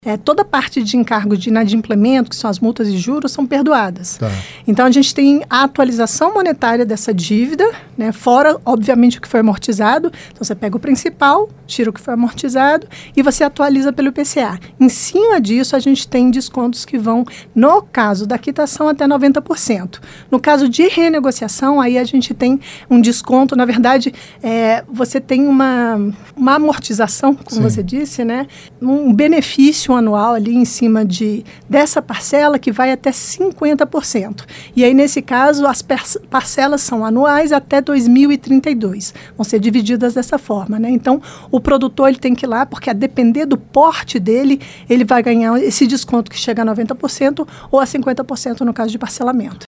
Toda a parte de encargo de inadimplemento, que são as multas e juros, são perdoadas. Tá. Então, a gente tem a atualização monetária dessa dívida, né, fora, obviamente, o que foi amortizado. Então, você pega o principal, tira o que foi amortizado e você atualiza pelo IPCA. Em cima disso, a gente tem descontos que vão, no caso da quitação, até 90%. No caso de renegociação, aí a gente tem um desconto. Na verdade, você tem uma amortização, como você disse, né, um benefício anual ali em cima dessa parcela que vai até 50%. E aí, nesse caso, as parcelas são anuais até 2032. Vão ser divididas dessa forma, né? Então, o produtor ele tem que ir lá, porque a depender do porte dele, ele vai ganhar esse desconto que chega a 90% ou a 50% no caso de parcelamento.